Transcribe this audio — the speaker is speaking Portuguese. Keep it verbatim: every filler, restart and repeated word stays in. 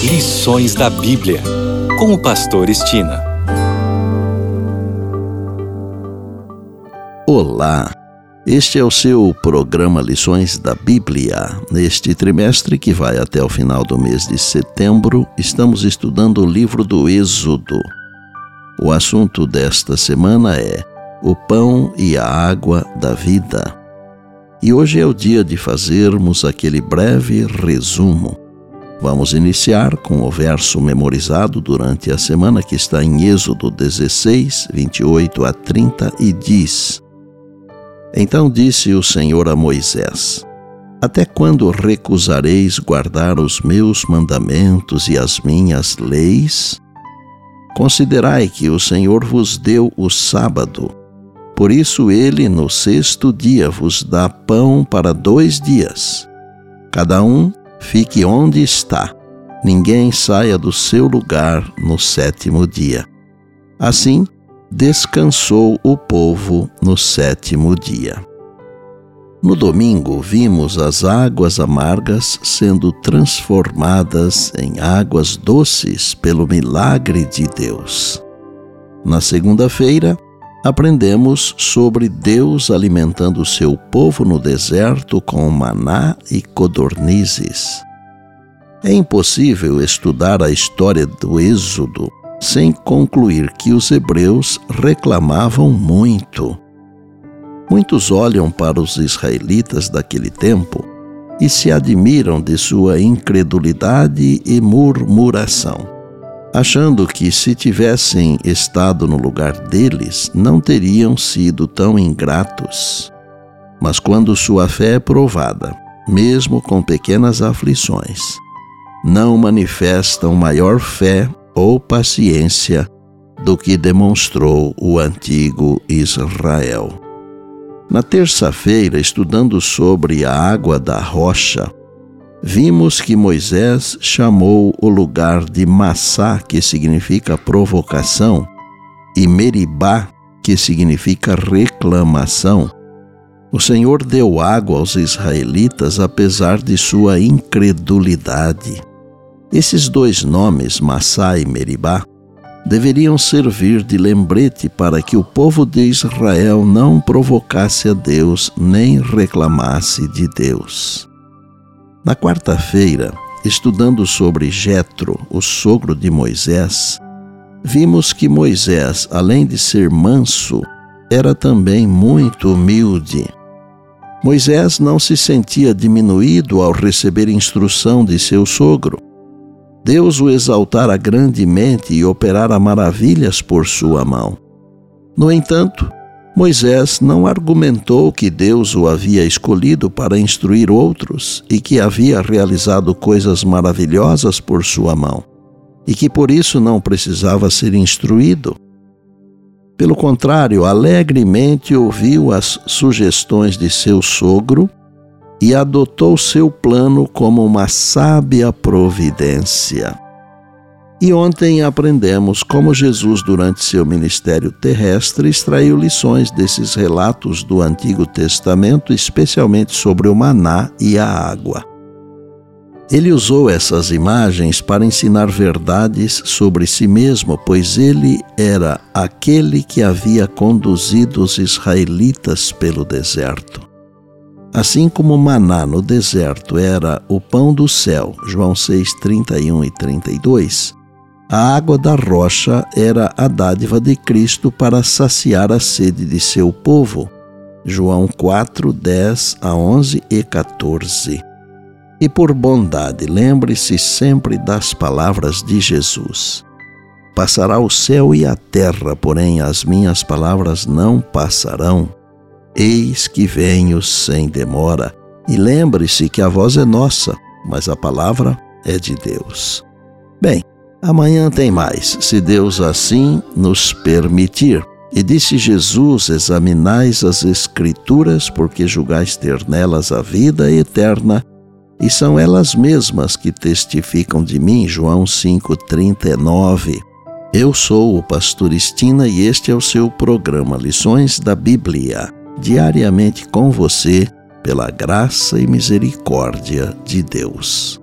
Lições da Bíblia, com o pastor Estina. Olá, este é o seu programa Lições da Bíblia. Neste trimestre, que vai até o final do mês de setembro, estamos estudando o livro do Êxodo. O assunto desta semana é o pão e a água da vida. E hoje é o dia de fazermos aquele breve resumo. Vamos iniciar com o verso memorizado durante a semana, que está em Êxodo dezesseis, vinte e oito a trinta, e diz: Então disse o Senhor a Moisés: Até quando recusareis guardar os meus mandamentos e as minhas leis? Considerai que o Senhor vos deu o sábado. Por isso ele, no sexto dia, vos dá pão para dois dias. Cada um fique onde está. Ninguém saia do seu lugar no sétimo dia. Assim, descansou o povo no sétimo dia. No domingo, vimos as águas amargas sendo transformadas em águas doces pelo milagre de Deus. Na segunda-feira, aprendemos sobre Deus alimentando seu povo no deserto com maná e codornizes. É impossível estudar a história do Êxodo sem concluir que os hebreus reclamavam muito. Muitos olham para os israelitas daquele tempo e se admiram de sua incredulidade e murmuração, achando que se tivessem estado no lugar deles, não teriam sido tão ingratos. Mas quando sua fé é provada, mesmo com pequenas aflições, não manifestam maior fé ou paciência do que demonstrou o antigo Israel. Na terça-feira, estudando sobre a água da rocha, vimos que Moisés chamou o lugar de Massá, que significa provocação, e Meribá, que significa reclamação. O Senhor deu água aos israelitas apesar de sua incredulidade. Esses dois nomes, Massá e Meribá, deveriam servir de lembrete para que o povo de Israel não provocasse a Deus nem reclamasse de Deus. Na quarta-feira, estudando sobre Jetro, o sogro de Moisés, vimos que Moisés, além de ser manso, era também muito humilde. Moisés não se sentia diminuído ao receber instrução de seu sogro. Deus o exaltara grandemente e operara maravilhas por sua mão. No entanto, Moisés não argumentou que Deus o havia escolhido para instruir outros e que havia realizado coisas maravilhosas por sua mão, e que por isso não precisava ser instruído. Pelo contrário, alegremente ouviu as sugestões de seu sogro e adotou seu plano como uma sábia providência. E ontem aprendemos como Jesus, durante seu ministério terrestre, extraiu lições desses relatos do Antigo Testamento, especialmente sobre o maná e a água. Ele usou essas imagens para ensinar verdades sobre si mesmo, pois ele era aquele que havia conduzido os israelitas pelo deserto. Assim como o maná no deserto era o pão do céu, João seis, trinta e um e trinta e dois, a água da rocha era a dádiva de Cristo para saciar a sede de seu povo, João quatro, dez a onze e quatorze. E por bondade, lembre-se sempre das palavras de Jesus. Passará o céu e a terra, porém as minhas palavras não passarão. Eis que venho sem demora. E lembre-se que a voz é nossa, mas a palavra é de Deus. Bem, amanhã tem mais, se Deus assim nos permitir. E disse Jesus: Examinais as Escrituras, porque julgais ter nelas a vida eterna, e são elas mesmas que testificam de mim. João cinco, trinta e nove. Eu sou o pastor Estina e este é o seu programa Lições da Bíblia, diariamente com você, pela graça e misericórdia de Deus.